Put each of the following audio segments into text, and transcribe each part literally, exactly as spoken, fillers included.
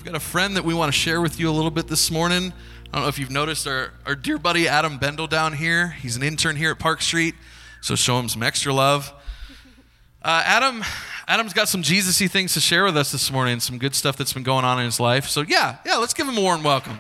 I've got a friend that we want to share with you a little bit this morning. I don't know if you've noticed our, our dear buddy Adam Bendel down here. He's an intern here at Park Street, so show him some extra love. Uh, Adam, Adam's got some Jesus-y things to share with us this morning, some good stuff that's been going on in his life. So yeah, yeah, let's give him a warm welcome.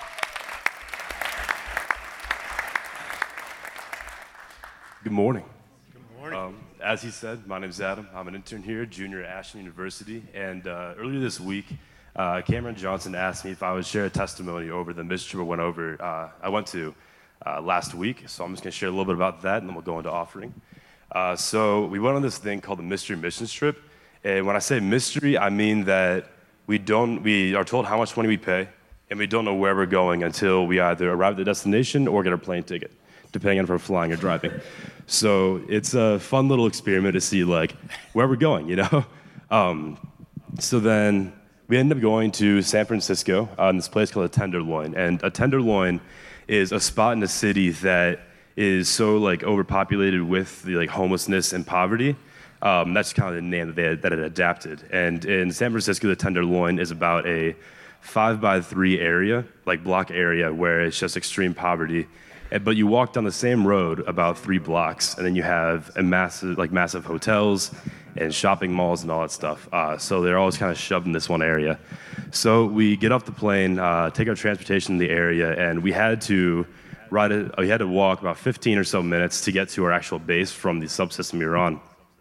Good morning. Good morning. Um, as he said, my name is Adam. I'm an intern here, junior at Ashland University. And uh, earlier this week, uh, Cameron Johnson asked me if I would share a testimony over the mission trip I went over. Uh, I went to uh, last week. So I'm just going to share a little bit about that, and then we'll go into offering. Uh, so we went on this thing called the Mystery Missions Trip. And when I say mystery, I mean that we don't. We are told how much money we pay, and we don't know where we're going until we either arrive at the destination or get our plane ticket, depending on if we're flying or driving. So it's a fun little experiment to see like where we're going, you know? Um, so then we ended up going to San Francisco uh, in this place called a Tenderloin. And a Tenderloin is a spot in the city that is so like overpopulated with the like homelessness and poverty. Um, that's kind of the name that, they had, that it adapted. And in San Francisco, the Tenderloin is about a five by three area, like block area, where it's just extreme poverty. But you walk down the same road about three blocks, and then you have a massive, like massive hotels and shopping malls and all that stuff. Uh, so they're always kind of shoved in this one area. So we get off the plane, uh, take our transportation in the area, and we had to ride. A, we had to walk about fifteen or so minutes to get to our actual base from the subsystem we were on.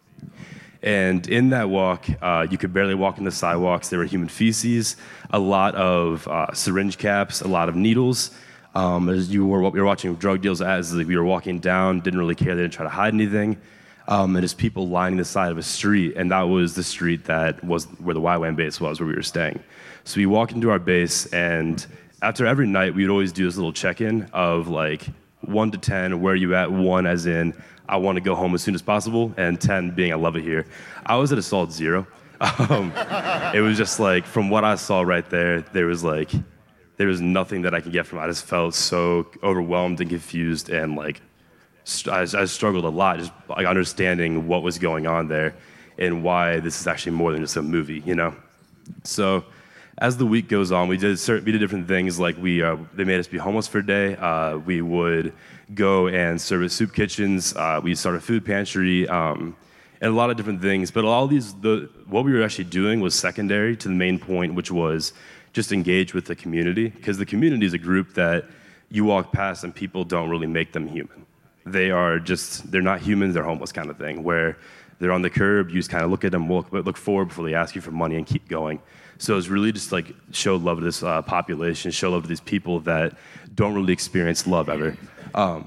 And in that walk, uh, you could barely walk in the sidewalks. There were human feces, a lot of uh, syringe caps, a lot of needles. Um, as you were, we were watching drug deals as like, we were walking down, didn't really care, they didn't try to hide anything. Um, and just people lining the side of a street, and that was the street that was where the Y WAM base was, where we were staying. So we walked into our base, and after every night, we would always do this little check-in of like one to ten, where are you at? One as in, I want to go home as soon as possible, and ten being, I love it here. I was at a solid zero. Um, it was just like, from what I saw right there, there was like, there was nothing that I could get from it. I just felt so overwhelmed and confused, and like st- I, I struggled a lot just like understanding what was going on there and why this is actually more than just a movie, you know? So as the week goes on, we did certain, we did different things. Like we, uh, they made us be homeless for a day. Uh, we would go and service soup kitchens. Uh, we started a food pantry, um, and a lot of different things. But all these, the what we were actually doing was secondary to the main point, which was just engage with the community, because the community is a group that you walk past and people don't really make them human. They are just, they're not humans, they're homeless kind of thing, where they're on the curb, you just kind of look at them, look, look forward before they ask you for money and keep going. So it's really just like show love to this uh, population, show love to these people that don't really experience love ever. Um,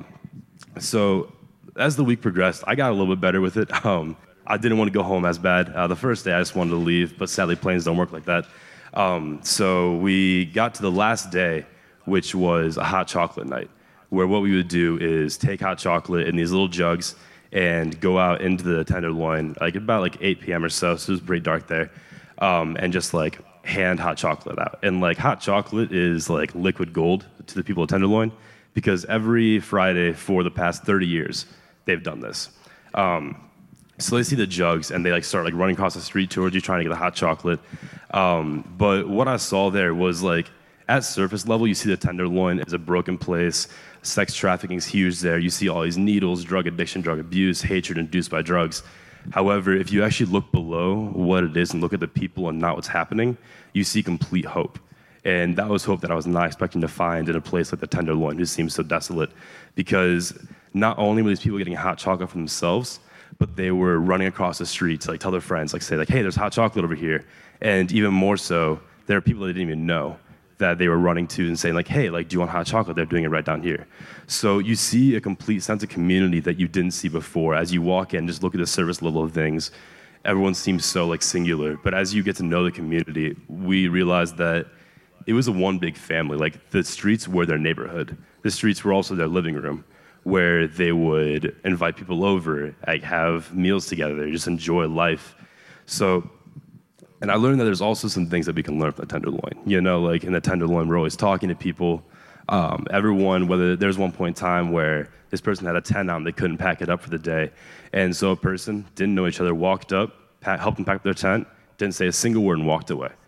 so as the week progressed, I got a little bit better with it. Um, I didn't want to go home as bad. Uh, the first day I just wanted to leave, but sadly planes don't work like that. Um, so we got to the last day, which was a hot chocolate night, where what we would do is take hot chocolate in these little jugs and go out into the Tenderloin, like about like eight p.m. or so, so it was pretty dark there, um, and just like hand hot chocolate out. And like hot chocolate is like liquid gold to the people of Tenderloin, because every Friday for the past thirty years, they've done this. Um, So they see the jugs, and they like start like running across the street towards you, trying to get the hot chocolate. Um, but what I saw there was like, at surface level, you see the Tenderloin is a broken place. Sex trafficking is huge there. You see all these needles, drug addiction, drug abuse, hatred induced by drugs. However, if you actually look below what it is and look at the people and not what's happening, you see complete hope. And that was hope that I was not expecting to find in a place like the Tenderloin, who seems so desolate. Because not only were these people getting hot chocolate for themselves, but they were running across the street to like tell their friends, like say like, hey, there's hot chocolate over here. And even more so, there are people that didn't even know that they were running to and saying like, hey, like, do you want hot chocolate? They're doing it right down here. So you see a complete sense of community that you didn't see before. As you walk in, just look at the service level of things, everyone seems so like singular. But as you get to know the community, we realized that it was a one big family. Like the streets were their neighborhood. The streets were also their living room, where they would invite people over, like have meals together, just enjoy life. So, and I learned that there's also some things that we can learn from the Tenderloin. You know, like in the Tenderloin, we're always talking to people. Um, everyone, whether there's one point in time where this person had a tent on, they couldn't pack it up for the day. And so a person didn't know each other, walked up, pack, helped them pack up their tent, didn't say a single word and walked away.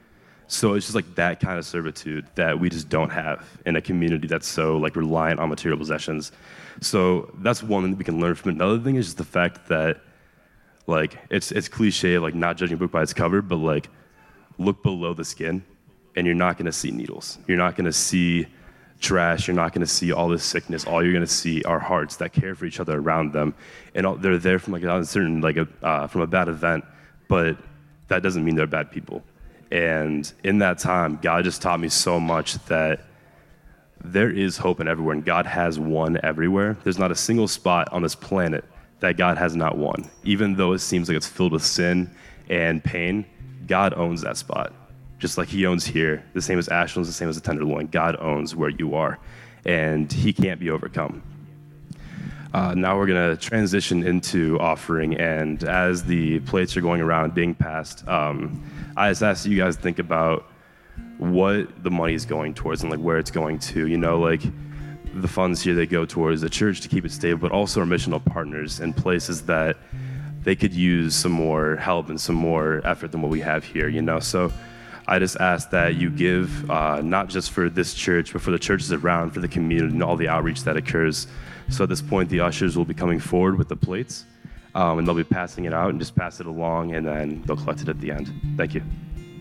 So it's just like that kind of servitude that we just don't have in a community that's so like reliant on material possessions. So that's one thing that we can learn from it. Another thing is just the fact that like it's it's cliche, like not judging a book by its cover, but like look below the skin and you're not gonna see needles. You're not gonna see trash, you're not gonna see all this sickness. All you're gonna see are hearts that care for each other around them. And all, they're there from like a certain like a uh, from a bad event, but that doesn't mean they're bad people. And in that time, God just taught me so much that there is hope in everywhere, and God has won everywhere. There's not a single spot on this planet that God has not won. Even though it seems like it's filled with sin and pain, God owns that spot. Just like he owns here, the same as Ashland's, the same as the Tenderloin. God owns where you are, and he can't be overcome. Uh, now we're going to transition into offering, and as the plates are going around and being passed, um, I just ask you guys to think about what the money is going towards and like where it's going to. You know, like the funds here, they go towards the church to keep it stable, but also our missional partners and places that they could use some more help and some more effort than what we have here, you know? So I just ask that you give, uh, not just for this church, but for the churches around, for the community and all the outreach that occurs. So at this point, the ushers will be coming forward with the plates, um, and they'll be passing it out and just pass it along, and then they'll collect it at the end. Thank you.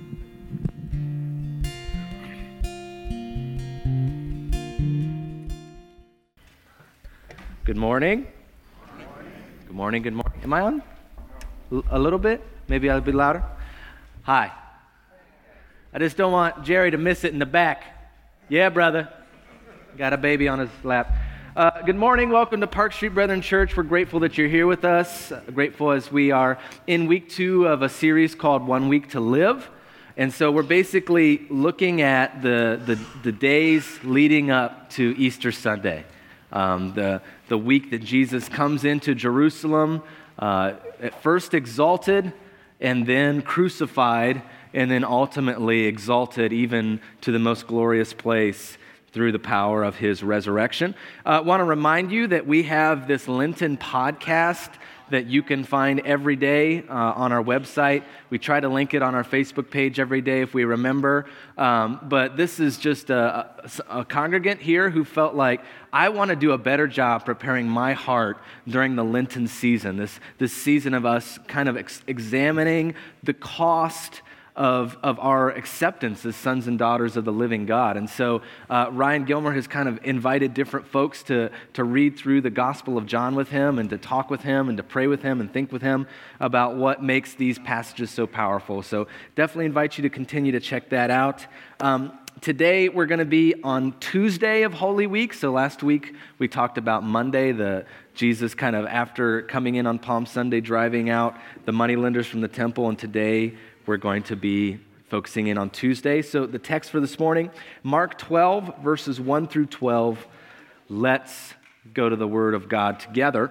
Good morning. Good morning, good morning. Am I on? L- a little bit? Maybe I'll be louder. Hi. I just don't want Jerry to miss it in the back. Yeah, brother. Got a baby on his lap. Uh, good morning. Welcome to Park Street Brethren Church. We're grateful that you're here with us. Uh, grateful as we are in week two of a series called One Week to Live. And so we're basically looking at the, the, the days leading up to Easter Sunday. Um, the, the week that Jesus comes into Jerusalem, uh, at first exalted and then crucified and then ultimately exalted even to the most glorious place through the power of his resurrection. I uh, want to remind you that we have this Lenten podcast that you can find every day uh, on our website. We try to link it on our Facebook page every day if we remember. Um, but this is just a, a, a congregant here who felt like, I want to do a better job preparing my heart during the Lenten season, this, this season of us kind of ex- examining the cost Of, of our acceptance as sons and daughters of the living God. And so uh, Ryan Gilmer has kind of invited different folks to, to read through the Gospel of John with him and to talk with him and to pray with him and think with him about what makes these passages so powerful. So definitely invite you to continue to check that out. Um, today we're going to be on Tuesday of Holy Week. So last week we talked about Monday, the Jesus kind of after coming in on Palm Sunday, driving out the moneylenders from the temple, and today we're going to be focusing in on Tuesday. So the text for this morning, Mark twelve, verses one through twelve. Let's go to the Word of God together.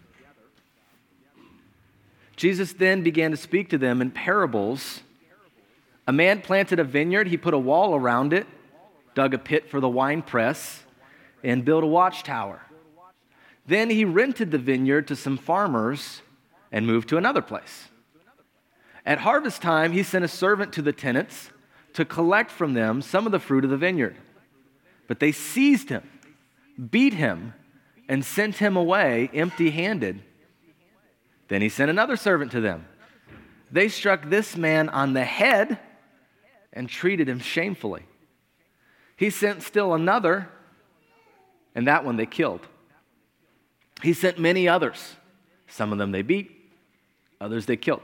Jesus then began to speak to them in parables. A man planted a vineyard. He put a wall around it, dug a pit for the winepress, and built a watchtower. Then he rented the vineyard to some farmers and moved to another place. At harvest time, he sent a servant to the tenants to collect from them some of the fruit of the vineyard. But they seized him, beat him, and sent him away empty-handed. Then he sent another servant to them. They struck this man on the head and treated him shamefully. He sent still another, and that one they killed. He sent many others. Some of them they beat, others they killed.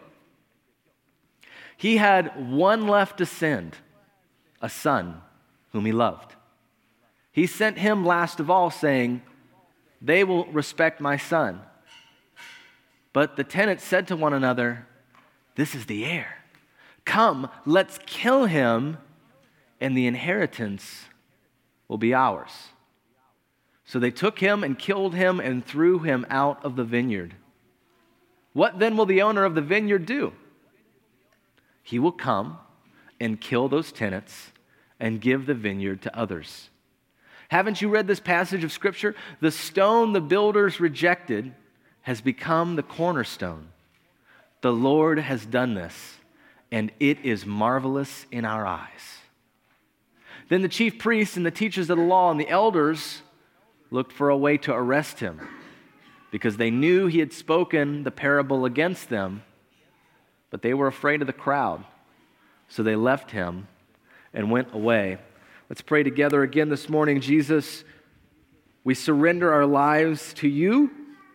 He had one left to send, a son whom he loved. He sent him last of all, saying, "They will respect my son." But the tenants said to one another, "This is the heir. Come, let's kill him, and the inheritance will be ours." So they took him and killed him and threw him out of the vineyard. What then will the owner of the vineyard do? He will come and kill those tenants and give the vineyard to others. Haven't you read this passage of Scripture? The stone the builders rejected has become the cornerstone. The Lord has done this, and it is marvelous in our eyes." Then the chief priests and the teachers of the law and the elders looked for a way to arrest him because they knew he had spoken the parable against them, but they were afraid of the crowd. So they left him and went away. Let's pray together again this morning. Jesus, we surrender our lives to you.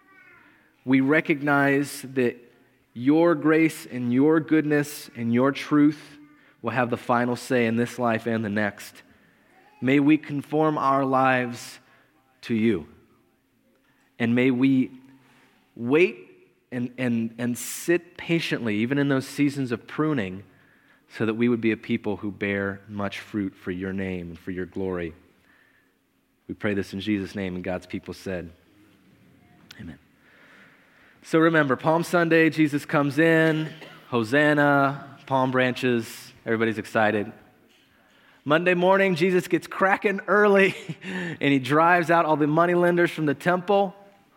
We recognize that your grace and your goodness and your truth will have the final say in this life and the next. May we conform our lives to you. And may we wait and, and, and sit patiently, even in those seasons of pruning, so that we would be a people who bear much fruit for your name and for your glory. We pray this in Jesus' name, and God's people said, amen. So remember, Palm Sunday, Jesus comes in, Hosanna, palm branches, everybody's excited. Monday morning, Jesus gets cracking early, and he drives out all the moneylenders from the temple.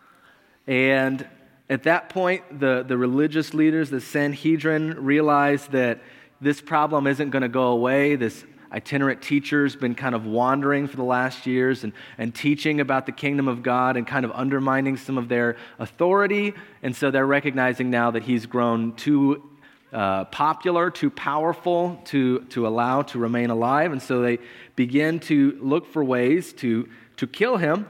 And at that point, the, the religious leaders, the Sanhedrin, realize that this problem isn't going to go away. This itinerant teacher's been kind of wandering for the last years and, and teaching about the kingdom of God and kind of undermining some of their authority. And so they're recognizing now that he's grown too uh, popular, too powerful to, to allow to remain alive. And so they begin to look for ways to, to kill him.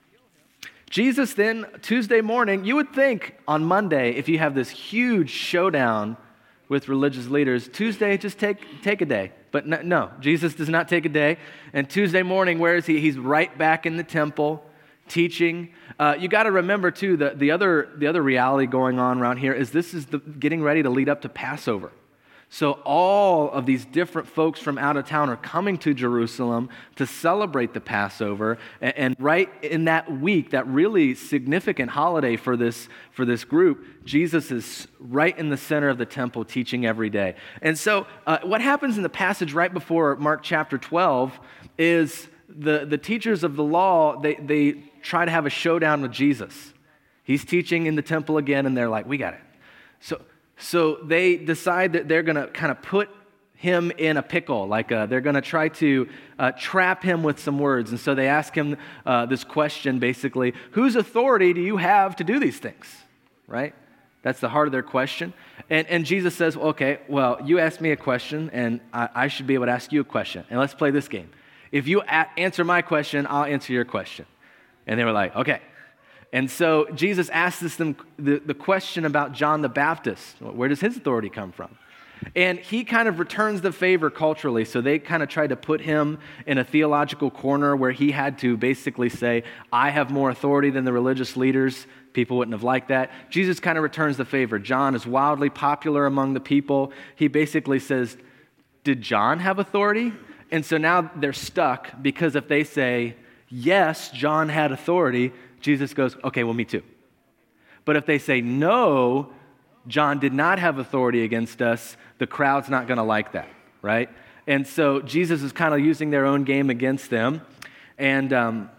Jesus then, Tuesday morning, you would think on Monday, if you have this huge showdown with religious leaders, Tuesday, just take, take a day. But no, no, Jesus does not take a day. And Tuesday morning, where is he? He's right back in the temple teaching. Uh, you got to remember, too, the, the, other, the other reality going on around here is this is the, getting ready to lead up to Passover. So all of these different folks from out of town are coming to Jerusalem to celebrate the Passover. And, and right in that week, that really significant holiday for this, for this group, Jesus is right in the center of the temple teaching every day. And so uh, what happens in the passage right before Mark chapter twelve is the, the teachers of the law, they, they try to have a showdown with Jesus. He's teaching in the temple again, and they're like, we got it. So So they decide that they're going to kind of put him in a pickle, like uh, they're going to try to uh, trap him with some words. And so they ask him uh, this question, basically, whose authority do you have to do these things, right? That's the heart of their question. And, and Jesus says, okay, well, you asked me a question, and I, I should be able to ask you a question. And let's play this game. If you a- answer my question, I'll answer your question. And they were like, okay. And so Jesus asks them the, the question about John the Baptist. Where does his authority come from? And he kind of returns the favor culturally. So they kind of tried to put him in a theological corner where he had to basically say, I have more authority than the religious leaders. People wouldn't have liked that. Jesus kind of returns the favor. John is wildly popular among the people. He basically says, did John have authority? And so now they're stuck because if they say, yes, John had authority, Jesus goes, okay, well, me too. But if they say, no, John did not have authority against us, the crowd's not going to like that, right? And so Jesus is kind of using their own game against them. And um,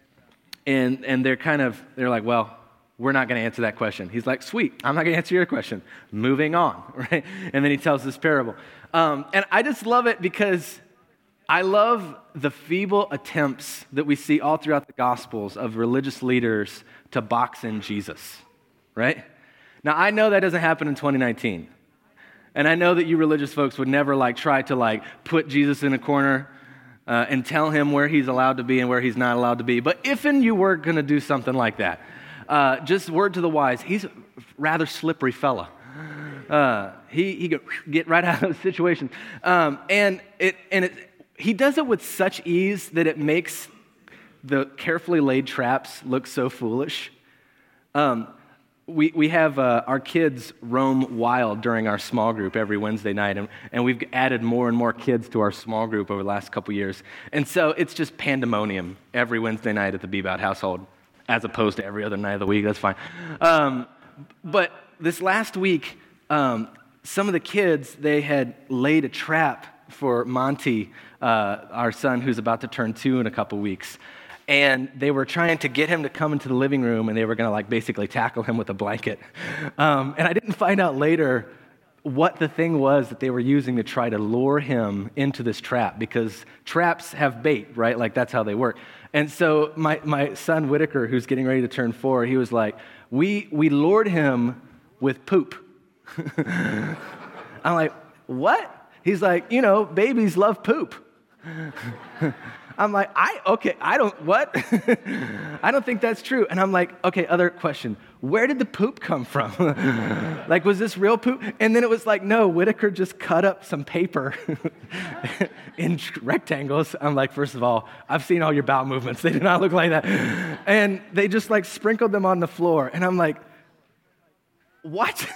and and they're kind of, they're like, well, we're not going to answer that question. He's like, sweet, I'm not going to answer your question. Moving on, right? And then he tells this parable. Um, and I just love it because I love the feeble attempts that we see all throughout the Gospels of religious leaders to box in Jesus, right? Now, I know that doesn't happen in twenty nineteen. And I know that you religious folks would never like try to like put Jesus in a corner uh, and tell him where he's allowed to be and where he's not allowed to be. But if and you were going to do something like that, uh, just word to the wise, he's a rather slippery fella. Uh, he he could get right out of the situation. Um, and it and it. He does it with such ease that it makes the carefully laid traps look so foolish. Um, we we have uh, our kids roam wild during our small group every Wednesday night, and, and we've added more and more kids to our small group over the last couple years. And so it's just pandemonium every Wednesday night at the Bebout household, as opposed to every other night of the week. That's fine. Um, but this last week, um, some of the kids, they had laid a trap for Monty, uh, our son who's about to turn two in a couple weeks. And they were trying to get him to come into the living room, and they were going to like basically tackle him with a blanket. Um, and I didn't find out later, what the thing was that they were using to try to lure him into this trap, because traps have bait, right? Like that's how they work. And so my, my son Whitaker, who's getting ready to turn four, he was like, we, we lured him with poop. I'm like, what? He's like, you know, babies love poop. I'm like, I, okay, I don't, what? I don't think that's true. And I'm like, okay, other question. Where did the poop come from? Like, was this real poop? And then it was like, no, Whitaker just cut up some paper in rectangles. I'm like, first of all, I've seen all your bowel movements. They do not look like that. And they just like sprinkled them on the floor. And I'm like, what?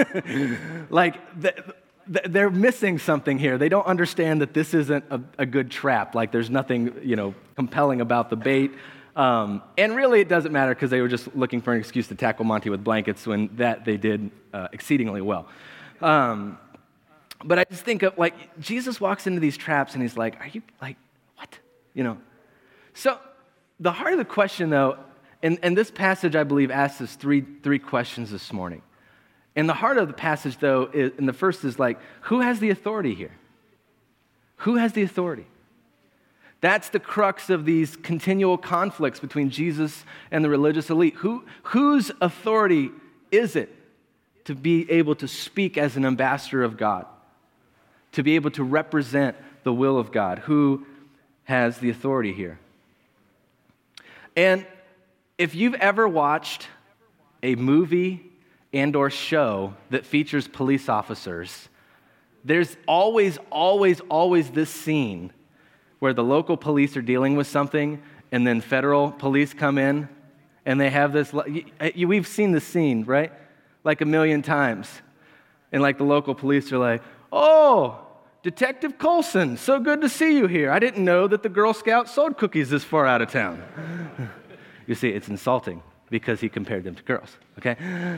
Like, the, they're missing something here. They don't understand that this isn't a, a good trap. Like there's nothing, you know, compelling about the bait. Um, and really it doesn't matter because they were just looking for an excuse to tackle Monty with blankets when that they did uh, exceedingly well. Um, but I just think of like Jesus walks into these traps and he's like, are you like, what? You know? So the heart of the question though, and, and this passage I believe asks us three, three questions this morning. And the heart of the passage, though, is, and the first is like, who has the authority here? Who has the authority? That's the crux of these continual conflicts between Jesus and the religious elite. Who, whose authority is it to be able to speak as an ambassador of God? To be able to represent the will of God? Who has the authority here? And if you've ever watched a movie and or show that features police officers, there's always, always, always this scene where the local police are dealing with something and then federal police come in and they have this, we've seen this scene, right? Like a million times. And like the local police are like, oh, Detective Colson, so good to see you here. I didn't know that the Girl Scouts sold cookies this far out of town. You see, it's insulting because he compared them to girls, okay?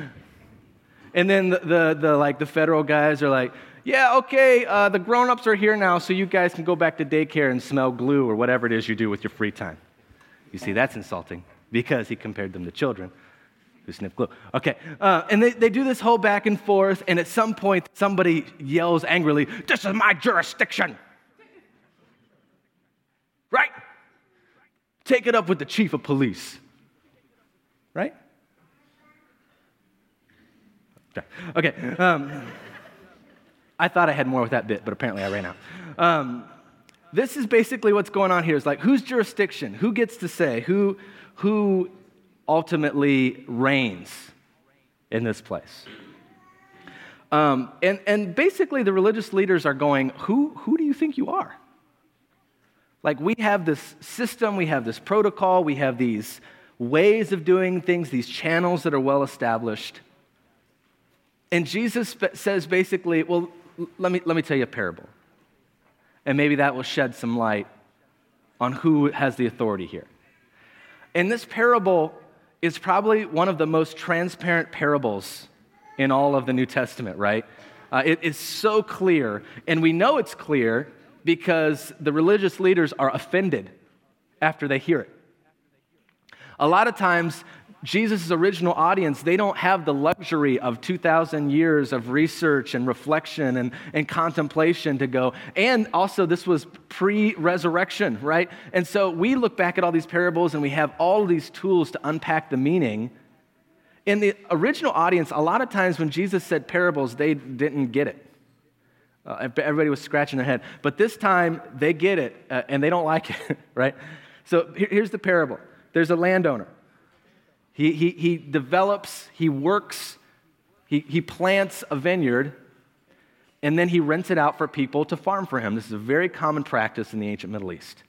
And then the, the, the like the federal guys are like, yeah, okay, uh, the grown-ups are here now, so you guys can go back to daycare and smell glue or whatever it is you do with your free time. You see, that's insulting because he compared them to children who sniff glue. Okay, uh, and they, they do this whole back and forth, and at some point, somebody yells angrily, this is my jurisdiction. Right? Take it up with the chief of police. Right? Okay, um, I thought I had more with that bit, but apparently I ran out. Um, this is basically what's going on here. Is like, whose jurisdiction? Who gets to say? Who, who ultimately reigns in this place? Um, and, and basically the religious leaders are going, who, who do you think you are? Like we have this system, we have this protocol, we have these ways of doing things, these channels that are well established. And Jesus says basically, well, let me, let me tell you a parable. And maybe that will shed some light on who has the authority here. And this parable is probably one of the most transparent parables in all of the New Testament, right? Uh, it is so clear, and we know it's clear because the religious leaders are offended after they hear it. A lot of times, Jesus' original audience, they don't have the luxury of two thousand years of research and reflection and, and contemplation to go. And also, this was pre-resurrection, right? And so we look back at all these parables and we have all of these tools to unpack the meaning. In the original audience, a lot of times when Jesus said parables, they didn't get it. Uh, everybody was scratching their head. But this time, they get it, uh, and they don't like it, right? So here, here's the parable. There's a landowner. He, he, he develops, he works, he, he plants a vineyard, and then he rents it out for people to farm for him. This is a very common practice in the ancient Middle East.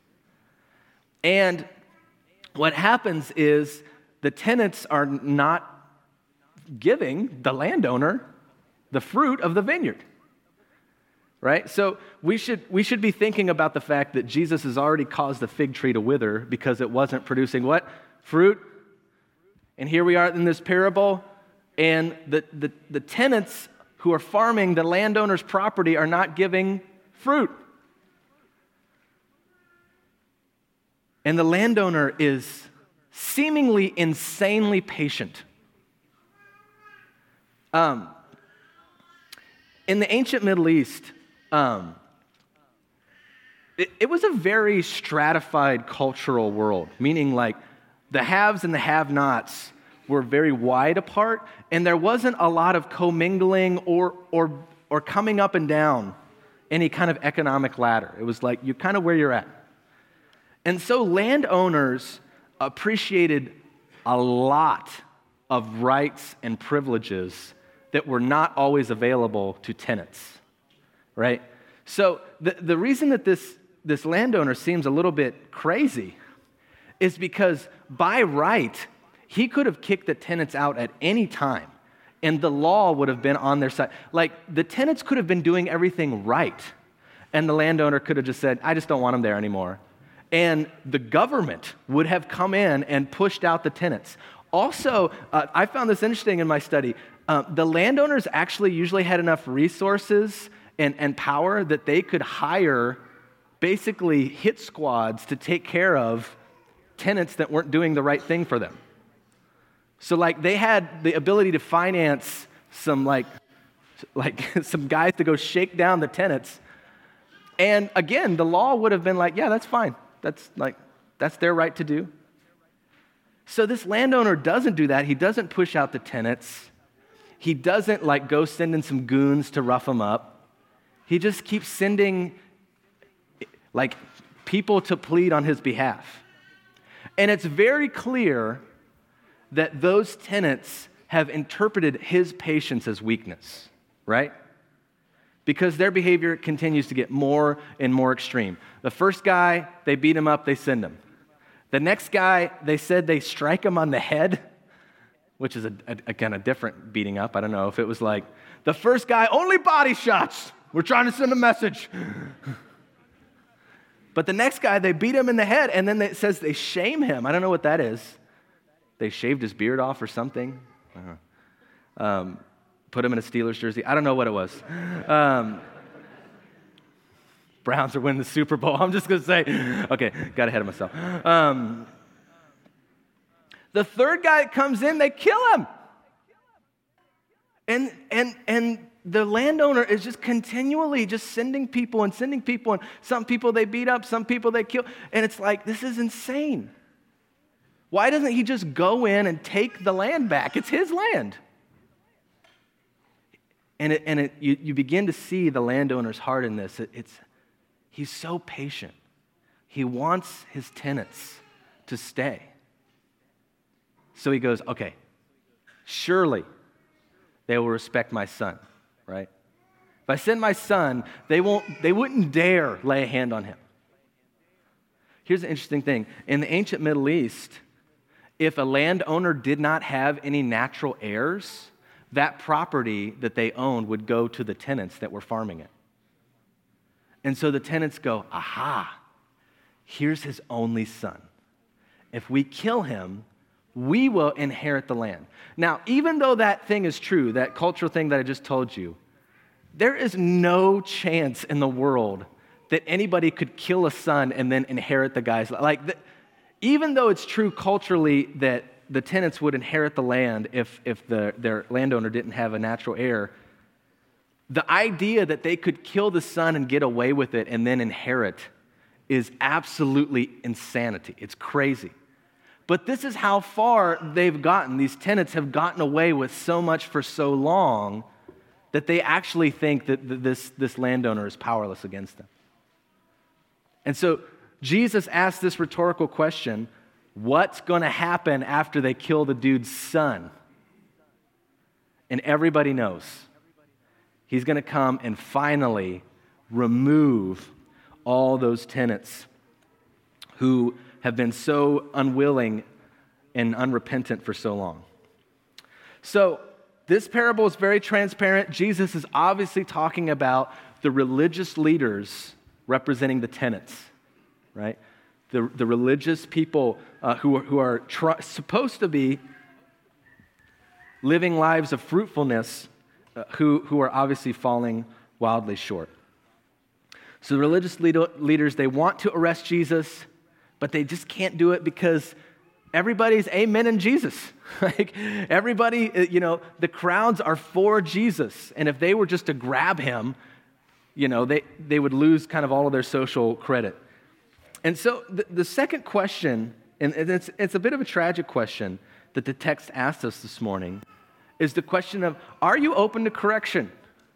And what happens is the tenants are not giving the landowner the fruit of the vineyard. Right? So we should we should be thinking about the fact that Jesus has already caused the fig tree to wither because it wasn't producing what? Fruit. And here we are in this parable, and the, the, the tenants who are farming the landowner's property are not giving fruit. And the landowner is seemingly insanely patient. Um, in the ancient Middle East, um, it, it was a very stratified cultural world, meaning like the haves and the have-nots were very wide apart, and there wasn't a lot of commingling or or or coming up and down any kind of economic ladder. It was like you're kind of where you're at. And so landowners appreciated a lot of rights and privileges that were not always available to tenants, right? So the, the reason that this, this landowner seems a little bit crazy is because by right, he could have kicked the tenants out at any time, and the law would have been on their side. Like, the tenants could have been doing everything right, and the landowner could have just said, I just don't want them there anymore. And the government would have come in and pushed out the tenants. Also, uh, I found this interesting in my study. Uh, the landowners actually usually had enough resources and, and power that they could hire basically hit squads to take care of tenants that weren't doing the right thing for them. So like they had the ability to finance some like, like some guys to go shake down the tenants. And again, the law would have been like, yeah, that's fine. That's like, that's their right to do. So this landowner doesn't do that. He doesn't push out the tenants. He doesn't like go send in some goons to rough them up. He just keeps sending like people to plead on his behalf. And it's very clear that those tenants have interpreted his patience as weakness, right? Because their behavior continues to get more and more extreme. The first guy, they beat him up, they send him. The next guy, they said they strike him on the head, which is, a, a, again, a different beating up. I don't know if it was like, the first guy, only body shots. We're trying to send a message. But the next guy, they beat him in the head, and then it says they shame him. I don't know what that is. They shaved his beard off or something. Uh-huh. Um, put him in a Steelers jersey. I don't know what it was. Um, Browns are winning the Super Bowl. I'm just going to say, okay, got ahead of myself. Um, the third guy that comes in, they kill him. And, and, and the landowner is just continually just sending people and sending people, and some people they beat up, some people they kill. And it's like, this is insane. Why doesn't he just go in and take the land back? It's his land. And, it, and it, you, you begin to see the landowner's heart in this. It, it's He's so patient. He wants his tenants to stay. So he goes, okay, surely they will respect my son, right? If I send my son, they won't, they wouldn't dare lay a hand on him. Here's the interesting thing. In the ancient Middle East, if a landowner did not have any natural heirs, that property that they owned would go to the tenants that were farming it. And so the tenants go, aha, here's his only son. If we kill him, we will inherit the land. Now, even though that thing is true, that cultural thing that I just told you, there is no chance in the world that anybody could kill a son and then inherit the guy's land. Like, the, even though it's true culturally that the tenants would inherit the land if, if the, their landowner didn't have a natural heir, the idea that they could kill the son and get away with it and then inherit is absolutely insanity. It's crazy. But this is how far they've gotten. These tenants have gotten away with so much for so long that they actually think that this, this landowner is powerless against them. And so Jesus asked this rhetorical question, what's going to happen after they kill the dude's son? And everybody knows. He's going to come and finally remove all those tenants who have been so unwilling and unrepentant for so long. So this parable is very transparent. Jesus is obviously talking about the religious leaders representing the tenants, right? The, the religious people uh, who are, who are tr- supposed to be living lives of fruitfulness, Uh, who, who are obviously falling wildly short. So the religious leader, leaders, they want to arrest Jesus, but they just can't do it because everybody's amen in Jesus. Like everybody, you know, the crowds are for Jesus. And if they were just to grab him, you know, they, they would lose kind of all of their social credit. And so the, the second question, and it's, it's a bit of a tragic question that the text asked us this morning, is the question of, are you open to correction?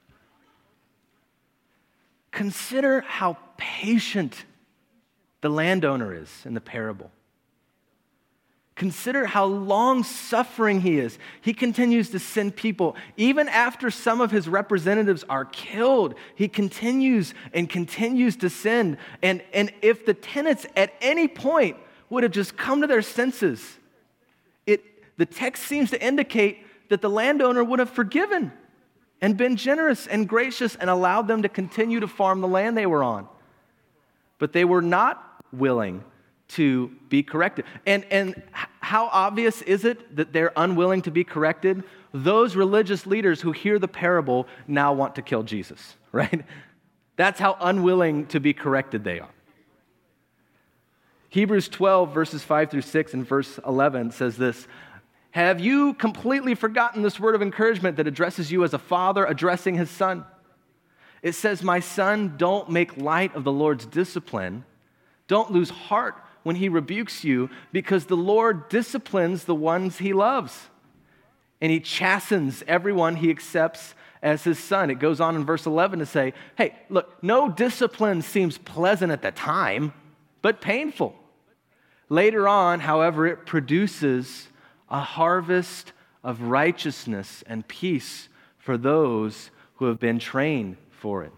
Consider how patient the landowner is in the parable. Consider how long-suffering he is. He continues to send people. Even after some of his representatives are killed, he continues and continues to send. And, and if the tenants at any point would have just come to their senses, it, the text seems to indicate that the landowner would have forgiven and been generous and gracious and allowed them to continue to farm the land they were on. But they were not willing to be corrected. And, and how obvious is it that they're unwilling to be corrected? Those religious leaders who hear the parable now want to kill Jesus, right? That's how unwilling to be corrected they are. Hebrews twelve, verses five through six and verse eleven says this, have you completely forgotten this word of encouragement that addresses you as a father addressing his son? It says, my son, don't make light of the Lord's discipline. Don't lose heart when he rebukes you, because the Lord disciplines the ones he loves, and he chastens everyone he accepts as his son. It goes on in verse eleven to say, hey, look, no discipline seems pleasant at the time, but painful. Later on, however, it produces a harvest of righteousness and peace for those who have been trained for it.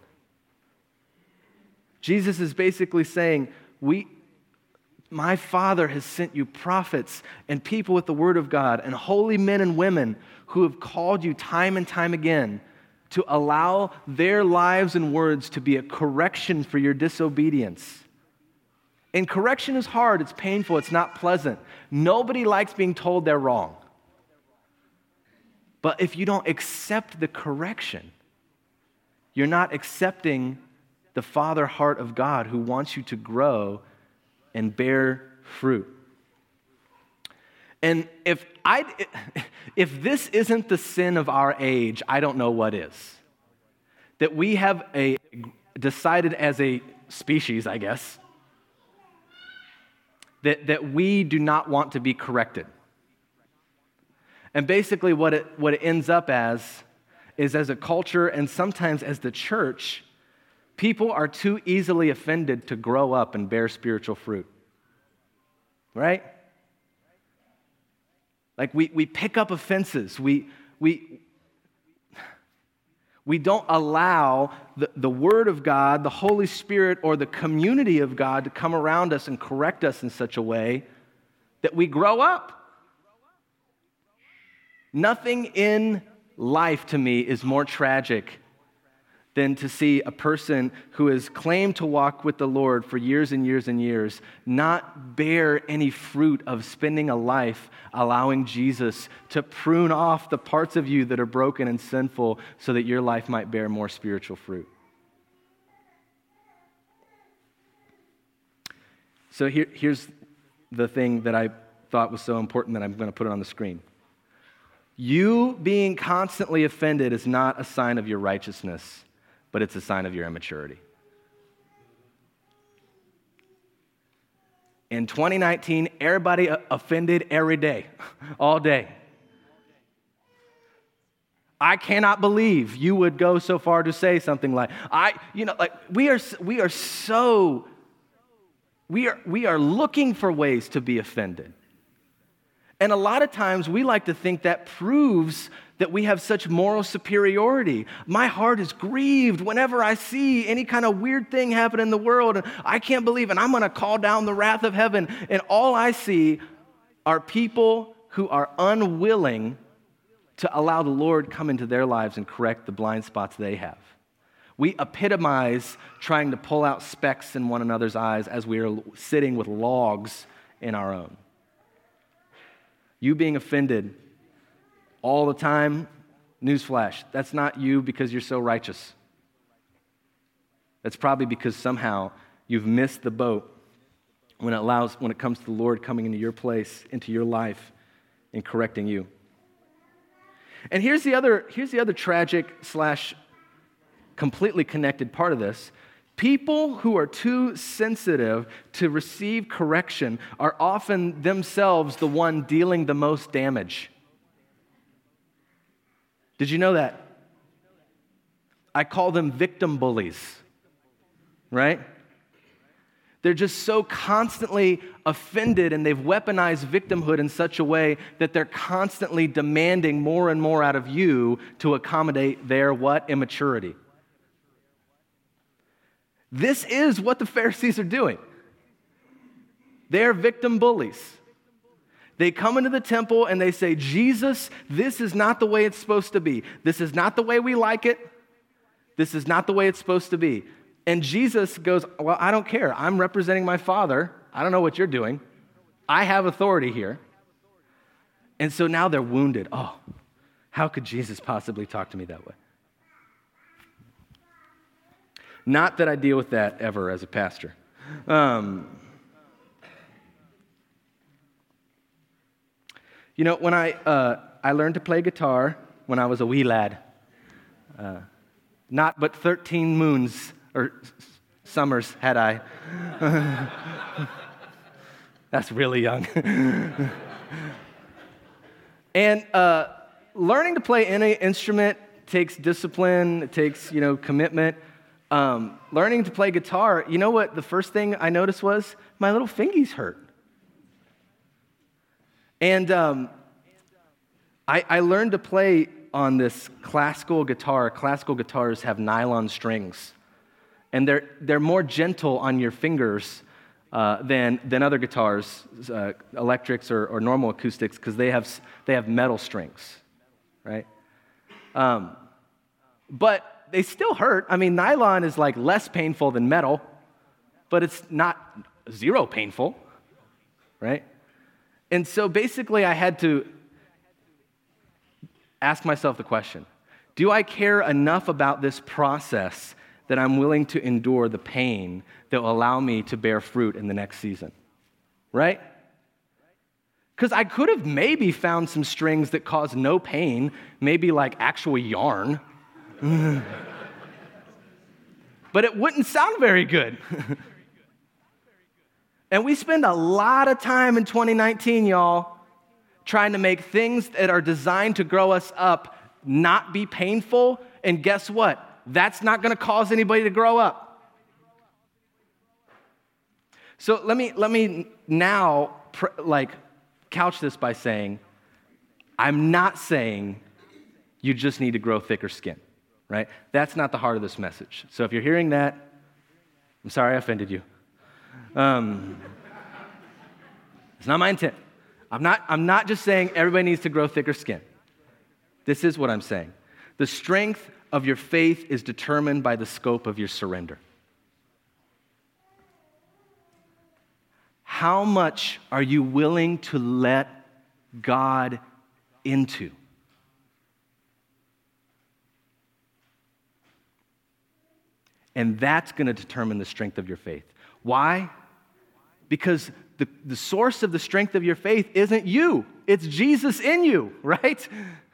Jesus is basically saying, we, my Father has sent you prophets and people with the word of God and holy men and women who have called you time and time again to allow their lives and words to be a correction for your disobedience. And correction is hard, it's painful, it's not pleasant. Nobody likes being told they're wrong. But if you don't accept the correction, you're not accepting the Father heart of God who wants you to grow and bear fruit. And if I, if this isn't the sin of our age, I don't know what is. That we have a decided as a species, I guess, that, that we do not want to be corrected. And basically what it, what it ends up as is as a culture and sometimes as the church, people are too easily offended to grow up and bear spiritual fruit. Right? Like we, we pick up offenses. We, we, we don't allow the, the Word of God, the Holy Spirit, or the community of God to come around us and correct us in such a way that we grow up. Nothing in life to me is more tragic than to see a person who has claimed to walk with the Lord for years and years and years not bear any fruit of spending a life allowing Jesus to prune off the parts of you that are broken and sinful so that your life might bear more spiritual fruit. So here, here's the thing that I thought was so important that I'm going to put it on the screen. You being constantly offended is not a sign of your righteousness, but it's a sign of your immaturity. In twenty nineteen, everybody offended every day, all day. I cannot believe you would go so far to say something like, I, you know, like we are, we are so, we are, we are looking for ways to be offended. And a lot of times we like to think that proves that we have such moral superiority. My heart is grieved whenever I see any kind of weird thing happen in the world, and I can't believe it. I'm going to call down the wrath of heaven. And all I see are people who are unwilling to allow the Lord come into their lives and correct the blind spots they have. We epitomize trying to pull out specks in one another's eyes as we are sitting with logs in our own. You being offended all the time, newsflash, that's not you because you're so righteous. That's probably because somehow you've missed the boat when it allows, when it comes to the Lord coming into your place, into your life, and correcting you. And here's the other, here's the other tragic slash completely connected part of this. People who are too sensitive to receive correction are often themselves the one dealing the most damage. Did you know that? I call them victim bullies, right? They're just so constantly offended, and they've weaponized victimhood in such a way that they're constantly demanding more and more out of you to accommodate their what? Immaturity. This is what the Pharisees are doing. They're victim bullies. They come into the temple and they say, Jesus, this is not the way it's supposed to be. This is not the way we like it. This is not the way it's supposed to be. And Jesus goes, well, I don't care. I'm representing my Father. I don't know what you're doing. I have authority here. And so now they're wounded. Oh, how could Jesus possibly talk to me that way? Not that I deal with that ever as a pastor. Um, you know, when I uh, I learned to play guitar when I was a wee lad, uh, not but thirteen moons or summers had I. That's really young. And uh, learning to play any instrument takes discipline. It takes, you know, commitment. Um, learning to play guitar, you know what the first thing I noticed was? My little fingies hurt. And um, I, I learned to play on this classical guitar. Classical guitars have nylon strings, and they're they're more gentle on your fingers uh, than than other guitars, uh, electrics or, or normal acoustics, because they have they have metal strings, right? Um, but they still hurt. I mean, nylon is like less painful than metal, but it's not zero painful, right? And so basically I had to ask myself the question, do I care enough about this process that I'm willing to endure the pain that will allow me to bear fruit in the next season, right? Because I could have maybe found some strings that cause no pain, maybe like actual yarn, but it wouldn't sound very good. And we spend a lot of time in twenty nineteen, y'all, trying to make things that are designed to grow us up not be painful. And guess what? That's not going to cause anybody to grow up. So let me let me now pr- like couch this by saying, I'm not saying you just need to grow thicker skin, right? That's not the heart of this message. So if you're hearing that, I'm sorry I offended you. Um, it's not my intent. I'm not, I'm not just saying everybody needs to grow thicker skin. This is what I'm saying. The strength of your faith is determined by the scope of your surrender. How much are you willing to let God into? And that's going to determine the strength of your faith. Why? Because the, the source of the strength of your faith isn't you. It's Jesus in you, right?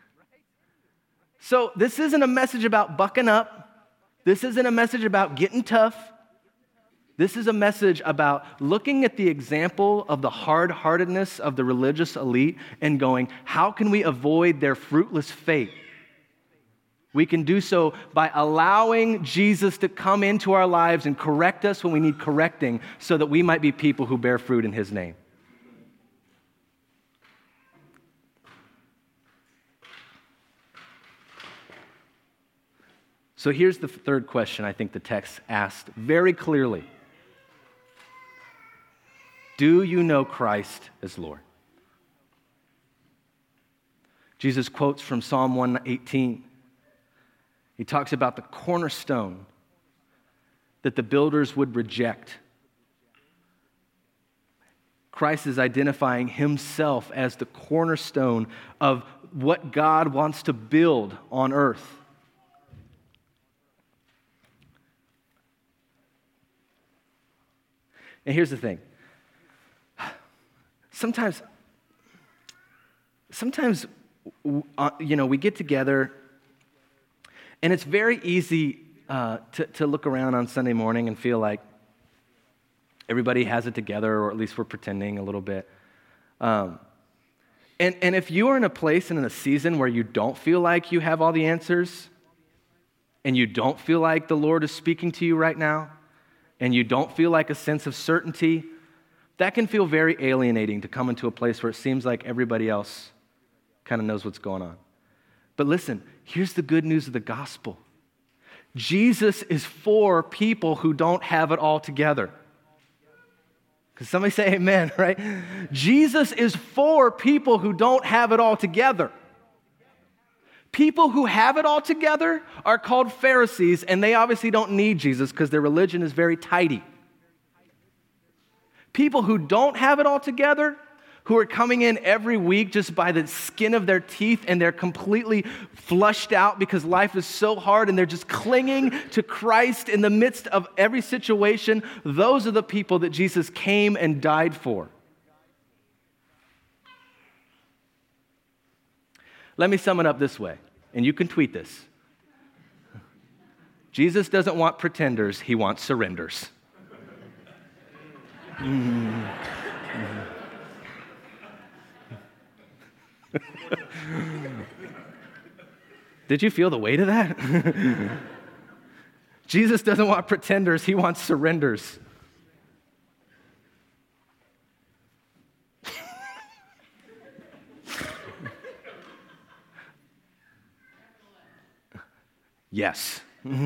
So this isn't a message about bucking up. This isn't a message about getting tough. This is a message about looking at the example of the hard-heartedness of the religious elite and going, how can we avoid their fruitless fate? We can do so by allowing Jesus to come into our lives and correct us when we need correcting so that we might be people who bear fruit in His name. So here's the third question I think the text asked very clearly. Do you know Christ as Lord? Jesus quotes from Psalm one eighteen. He talks about the cornerstone that the builders would reject. Christ is identifying Himself as the cornerstone of what God wants to build on earth. And here's the thing. sometimes, sometimes, uh, you know, we get together, and it's very easy uh, to, to look around on Sunday morning and feel like everybody has it together, or at least we're pretending a little bit. Um, and, and if you are in a place and in a season where you don't feel like you have all the answers, and you don't feel like the Lord is speaking to you right now, and you don't feel like a sense of certainty, that can feel very alienating to come into a place where it seems like everybody else kind of knows what's going on. But listen, here's the good news of the gospel. Jesus is for people who don't have it all together. Because somebody say amen, right? Jesus is for people who don't have it all together. People who have it all together are called Pharisees, and they obviously don't need Jesus because their religion is very tidy. People who don't have it all together, who are coming in every week just by the skin of their teeth, and they're completely flushed out because life is so hard, and they're just clinging to Christ in the midst of every situation, those are the people that Jesus came and died for. Let me sum it up this way, and you can tweet this. Jesus doesn't want pretenders, he wants surrenders. Mm. Did you feel the weight of that? Jesus doesn't want pretenders, he wants surrenders. Yes.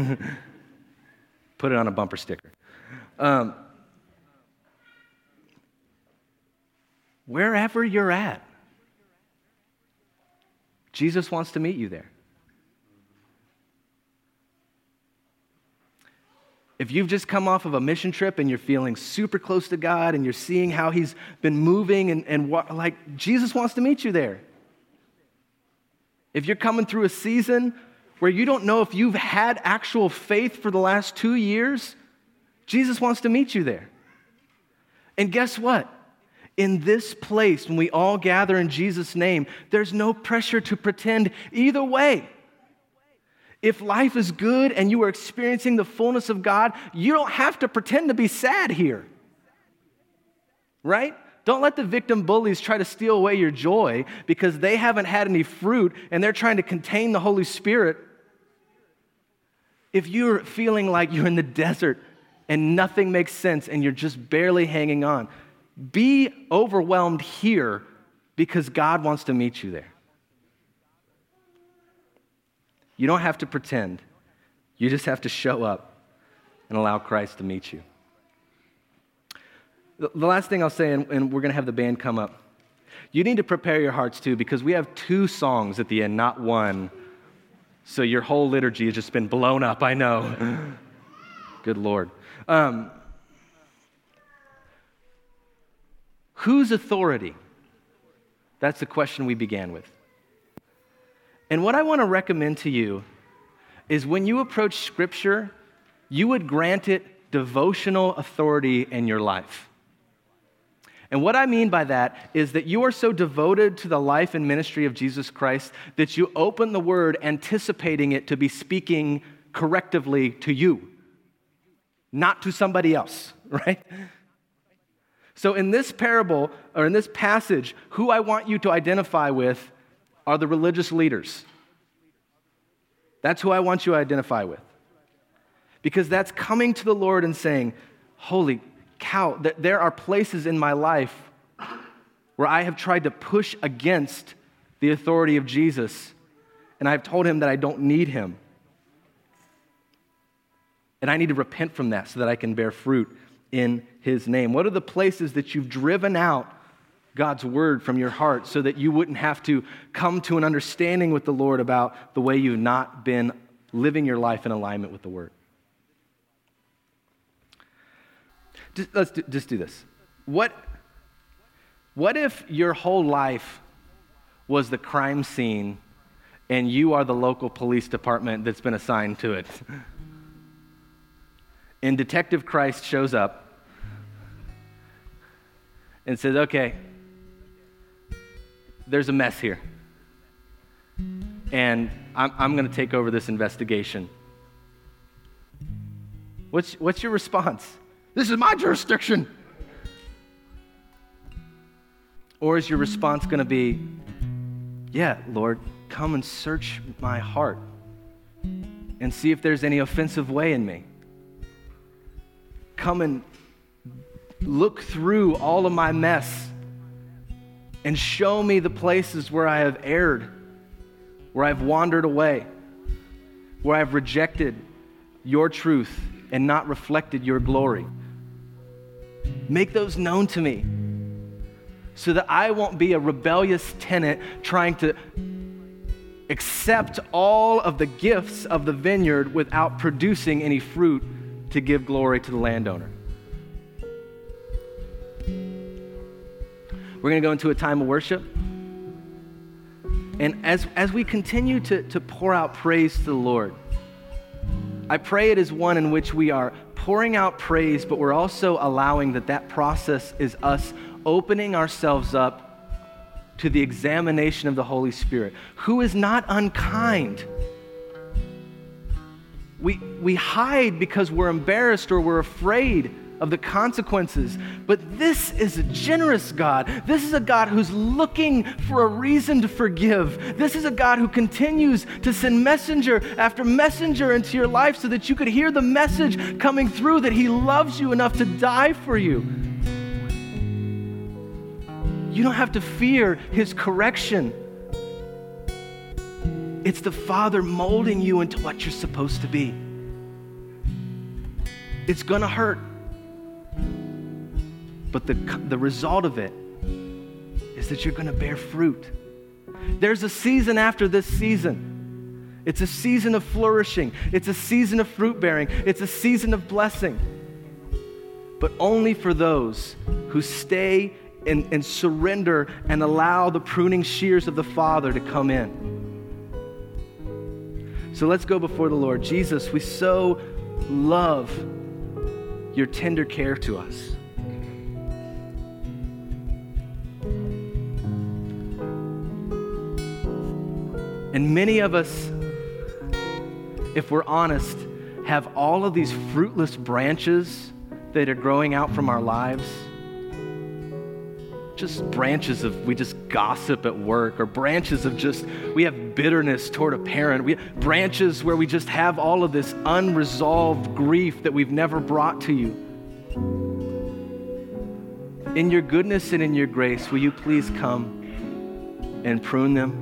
Put it on a bumper sticker. Um, wherever you're at, Jesus wants to meet you there. If you've just come off of a mission trip and you're feeling super close to God and you're seeing how he's been moving and, and what, like, Jesus wants to meet you there. If you're coming through a season where you don't know if you've had actual faith for the last two years, Jesus wants to meet you there. And guess what? In this place, when we all gather in Jesus' name, there's no pressure to pretend either way. If life is good and you are experiencing the fullness of God, you don't have to pretend to be sad here. Right? Don't let the victim bullies try to steal away your joy because they haven't had any fruit and they're trying to contain the Holy Spirit. If you're feeling like you're in the desert and nothing makes sense and you're just barely hanging on, be overwhelmed here because God wants to meet you there. You don't have to pretend. You just have to show up and allow Christ to meet you. The last thing I'll say, and we're going to have the band come up, you need to prepare your hearts too, because we have two songs at the end, not one. So your whole liturgy has just been blown up, I know. Good Lord. Um, whose authority? That's the question we began with. And what I want to recommend to you is when you approach Scripture, you would grant it devotional authority in your life. And what I mean by that is that you are so devoted to the life and ministry of Jesus Christ that you open the Word anticipating it to be speaking correctively to you, not to somebody else, right? So in this parable, or in this passage, who I want you to identify with are the religious leaders. That's who I want you to identify with. Because that's coming to the Lord and saying, holy cow, there are places in my life where I have tried to push against the authority of Jesus, and I've told him that I don't need him. And I need to repent from that so that I can bear fruit in his name. What are the places that you've driven out God's word from your heart so that you wouldn't have to come to an understanding with the Lord about the way you've not been living your life in alignment with the word? Just, let's do, just do this. What, what if your whole life was the crime scene and you are the local police department that's been assigned to it? And Detective Christ shows up and says, okay, there's a mess here. And I'm, I'm going to take over this investigation. What's, what's your response? This is my jurisdiction. Or is your response going to be, yeah, Lord, come and search my heart and see if there's any offensive way in me. Come and look through all of my mess and show me the places where I have erred, where I've wandered away, where I've rejected your truth and not reflected your glory. Make those known to me so that I won't be a rebellious tenant trying to accept all of the gifts of the vineyard without producing any fruit to give glory to the landowner. We're going to go into a time of worship. And as, as we continue to, to pour out praise to the Lord, I pray it is one in which we are pouring out praise, but we're also allowing that that process is us opening ourselves up to the examination of the Holy Spirit, who is not unkind. We, we hide because we're embarrassed or we're afraid of the consequences, but this is a generous God. This is a God who's looking for a reason to forgive. This is a God who continues to send messenger after messenger into your life so that you could hear the message coming through that he loves you enough to die for you. You don't have to fear his correction. It's the Father molding you into what you're supposed to be. It's gonna hurt. But the, the result of it is that you're gonna bear fruit. There's a season after this season. It's a season of flourishing. It's a season of fruit bearing. It's a season of blessing. But only for those who stay and, and surrender and allow the pruning shears of the Father to come in. So let's go before the Lord. Jesus, we so love your tender care to us. And many of us, if we're honest, have all of these fruitless branches that are growing out from our lives. Just branches of, we just gossip at work, or branches of just, we have bitterness toward a parent. We have branches where we just have all of this unresolved grief that we've never brought to you. In your goodness and in your grace, will you please come and prune them?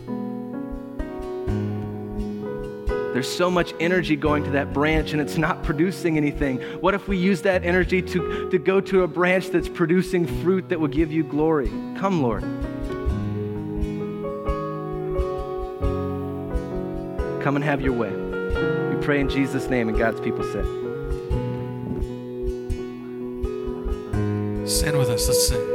There's so much energy going to that branch and it's not producing anything. What if we use that energy to, to go to a branch that's producing fruit that will give you glory? Come, Lord. Come and have your way. We pray in Jesus' name, and God's people said. Stand with us, let's sing.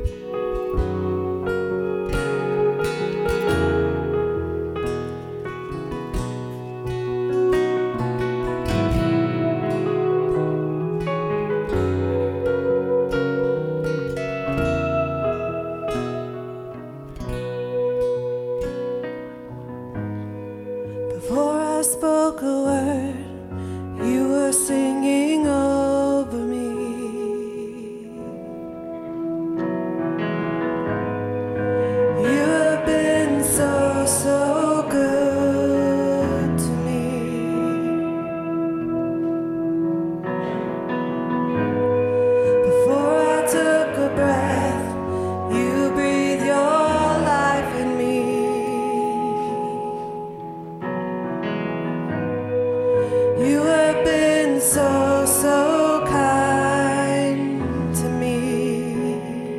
Before I spoke a word, you were singing over me. You have been so, so good to me. Before I took a breath, you breathed your life in me. You have been so, so kind to me.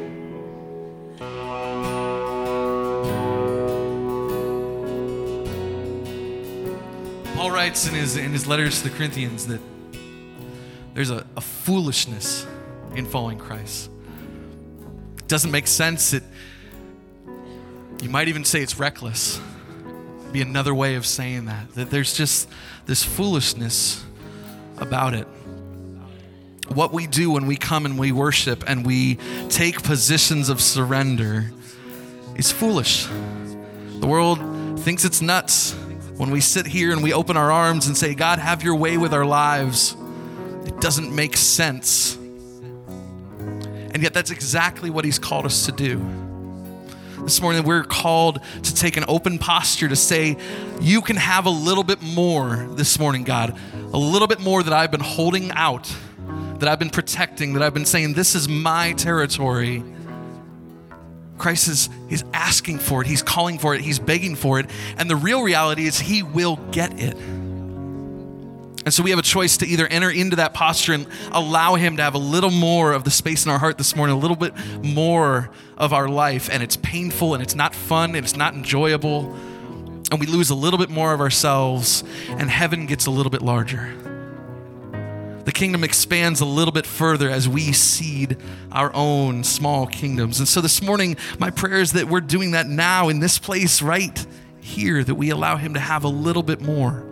Paul writes in his in his letters to the Corinthians that there's a, a foolishness in following Christ. It doesn't make sense. It you might even say it's reckless. Be another way of saying that. That there's just this foolishness about it. What we do when we come and we worship and we take positions of surrender is foolish. The world thinks it's nuts when we sit here and we open our arms and say, God, have your way with our lives. It doesn't make sense. And yet that's exactly what he's called us to do. This morning we're called to take an open posture to say, you can have a little bit more this morning, God. A little bit more that I've been holding out, that I've been protecting, that I've been saying, this is my territory. Christ is he's asking for it. He's calling for it. He's begging for it. And the real reality is he will get it. And so we have a choice to either enter into that posture and allow him to have a little more of the space in our heart this morning, a little bit more of our life. And it's painful and it's not fun and it's not enjoyable. And we lose a little bit more of ourselves and heaven gets a little bit larger. The kingdom expands a little bit further as we seed our own small kingdoms. And so this morning, my prayer is that we're doing that now in this place right here, that we allow him to have a little bit more.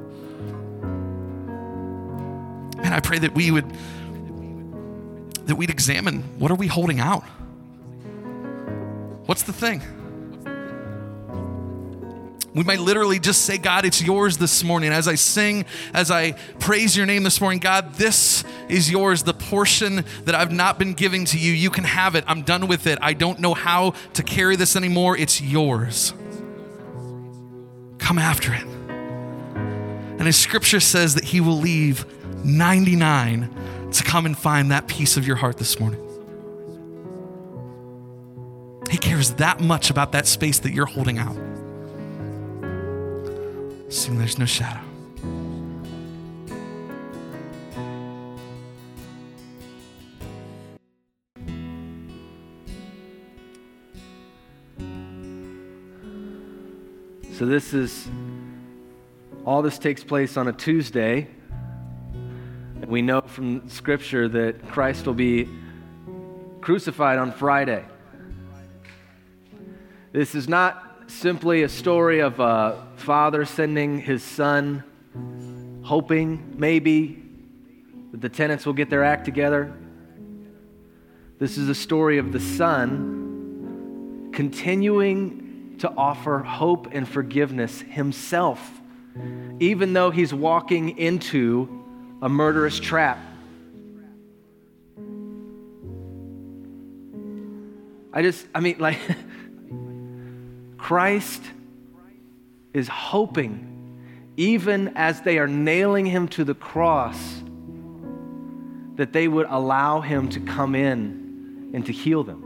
And I pray that we would, that we'd examine, what are we holding out? What's the thing? We might literally just say, God, it's yours this morning. As I sing, as I praise your name this morning, God, this is yours. The portion that I've not been giving to you, you can have it. I'm done with it. I don't know how to carry this anymore. It's yours. Come after it. And his scripture says that he will leave ninety-nine to come and find that piece of your heart this morning. He cares that much about that space that you're holding out. Sing, there's no shadow. So this is, all this takes place on a Tuesday. And we know from Scripture that Christ will be crucified on Friday. This is not simply a story of a father sending his son, hoping maybe that the tenants will get their act together. This is a story of the son continuing to offer hope and forgiveness himself, even though he's walking into a murderous trap. I just, I mean, like, Christ is hoping, even as they are nailing him to the cross, that they would allow him to come in and to heal them.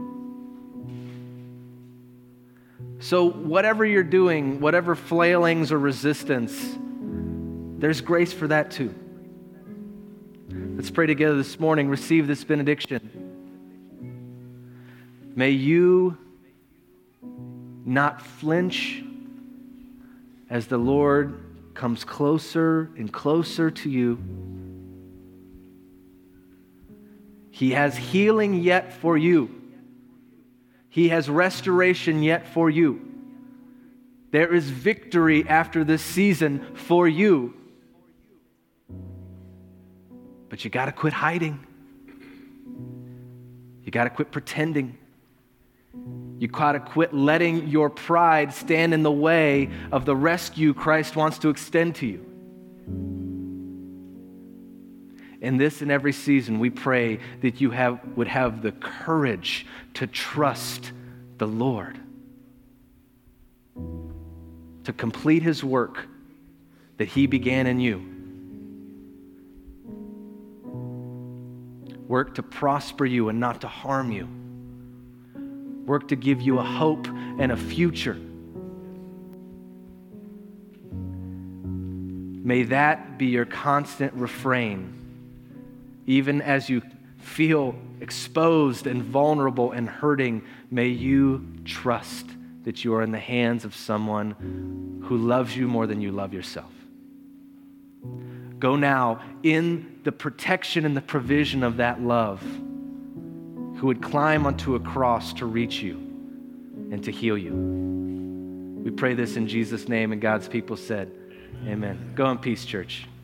So whatever you're doing, whatever flailings or resistance, there's grace for that too. Let's pray together this morning. Receive this benediction. May you not flinch as the Lord comes closer and closer to you. He has healing yet for you. He has restoration yet for you. There is victory after this season for you. But you got to quit hiding. You got to quit pretending. You got to quit letting your pride stand in the way of the rescue Christ wants to extend to you. In this and every season, we pray that you have, would have the courage to trust the Lord, to complete his work that he began in you. Work to prosper you and not to harm you. Work to give you a hope and a future. May that be your constant refrain, even as you feel exposed and vulnerable and hurting. May you trust that you are in the hands of someone who loves you more than you love yourself. Go now in the protection and the provision of that love, who would climb onto a cross to reach you and to heal you. We pray this in Jesus' name, and God's people said, amen. Go in peace, church.